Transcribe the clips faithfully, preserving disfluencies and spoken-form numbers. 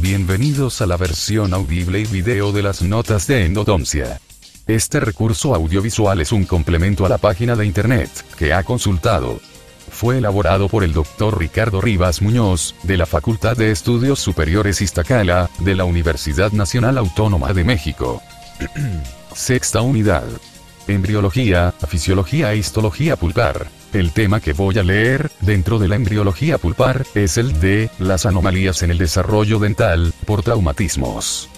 Bienvenidos a la versión audible y video de las notas de endodoncia. Este recurso audiovisual es un complemento a la página de internet que ha consultado. Fue elaborado por el doctor Ricardo Rivas Muñoz, de la Facultad de Estudios Superiores Iztacala, de la Universidad Nacional Autónoma de México. Sexta unidad. Embriología, fisiología e histología pulpar. El tema que voy a leer, dentro de la embriología pulpar, es el de las anomalías en el desarrollo dental, por traumatismos.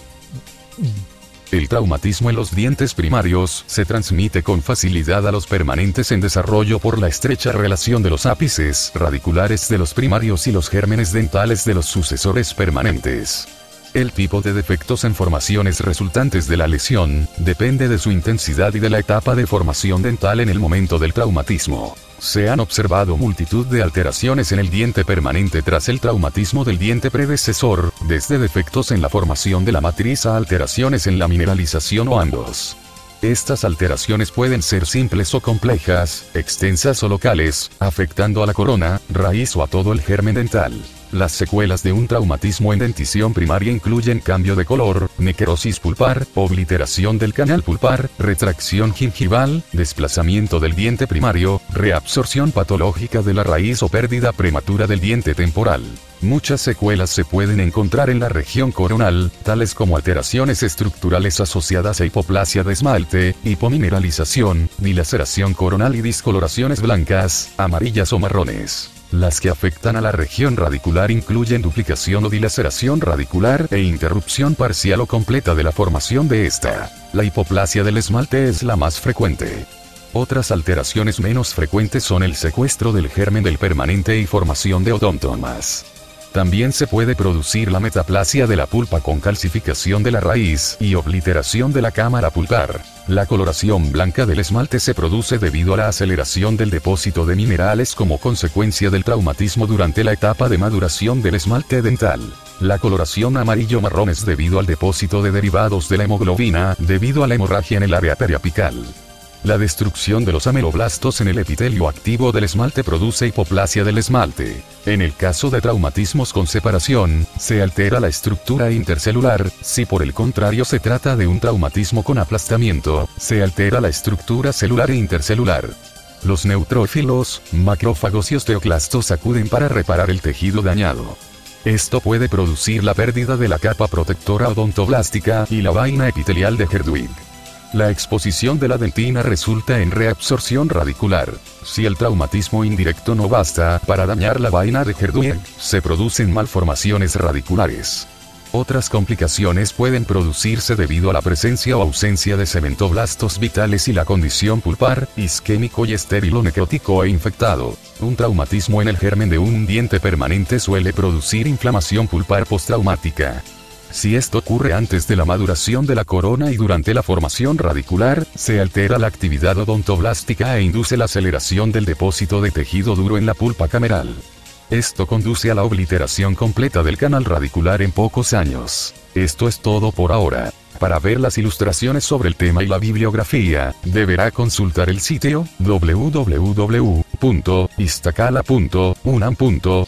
El traumatismo en los dientes primarios se transmite con facilidad a los permanentes en desarrollo por la estrecha relación de los ápices radiculares de los primarios y los gérmenes dentales de los sucesores permanentes. El tipo de defectos en formaciones resultantes de la lesión depende de su intensidad y de la etapa de formación dental en el momento del traumatismo. Se han observado multitud de alteraciones en el diente permanente tras el traumatismo del diente predecesor, desde defectos en la formación de la matriz a alteraciones en la mineralización o ambos. Estas alteraciones pueden ser simples o complejas, extensas o locales, afectando a la corona, raíz o a todo el germen dental. Las secuelas de un traumatismo en dentición primaria incluyen cambio de color, necrosis pulpar, obliteración del canal pulpar, retracción gingival, desplazamiento del diente primario, reabsorción patológica de la raíz o pérdida prematura del diente temporal. Muchas secuelas se pueden encontrar en la región coronal, tales como alteraciones estructurales asociadas a hipoplasia de esmalte, hipomineralización, dilaceración coronal y discoloraciones blancas, amarillas o marrones. Las que afectan a la región radicular incluyen duplicación o dilaceración radicular e interrupción parcial o completa de la formación de esta. La hipoplasia del esmalte es la más frecuente. Otras alteraciones menos frecuentes son el secuestro del germen del permanente y formación de odontomas. También se puede producir la metaplasia de la pulpa con calcificación de la raíz y obliteración de la cámara pulpar. La coloración blanca del esmalte se produce debido a la aceleración del depósito de minerales como consecuencia del traumatismo durante la etapa de maduración del esmalte dental. La coloración amarillo-marrón es debido al depósito de derivados de la hemoglobina, debido a la hemorragia en el área periapical. La destrucción de los ameloblastos en el epitelio activo del esmalte produce hipoplasia del esmalte. En el caso de traumatismos con separación, se altera la estructura intercelular. Si por el contrario se trata de un traumatismo con aplastamiento, se altera la estructura celular e intercelular. Los neutrófilos, macrófagos y osteoclastos acuden para reparar el tejido dañado. Esto puede producir la pérdida de la capa protectora odontoblástica y la vaina epitelial de Herdwig. La exposición de la dentina resulta en reabsorción radicular. Si el traumatismo indirecto no basta para dañar la vaina de Herdwig, se producen malformaciones radiculares. Otras complicaciones pueden producirse debido a la presencia o ausencia de cementoblastos vitales y la condición pulpar, isquémico y estéril o necrótico e infectado. Un traumatismo en el germen de un diente permanente suele producir inflamación pulpar postraumática. Si esto ocurre antes de la maduración de la corona y durante la formación radicular, se altera la actividad odontoblástica e induce la aceleración del depósito de tejido duro en la pulpa cameral. Esto conduce a la obliteración completa del canal radicular en pocos años. Esto es todo por ahora. Para ver las ilustraciones sobre el tema y la bibliografía, deberá consultar el sitio doble u doble u doble u punto iztacala punto unam punto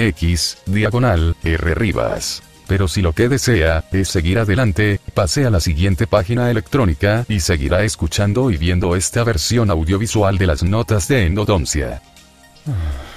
mx diagonal R Rivas. Pero si lo que desea es seguir adelante, pase a la siguiente página electrónica y seguirá escuchando y viendo esta versión audiovisual de las notas de endodoncia.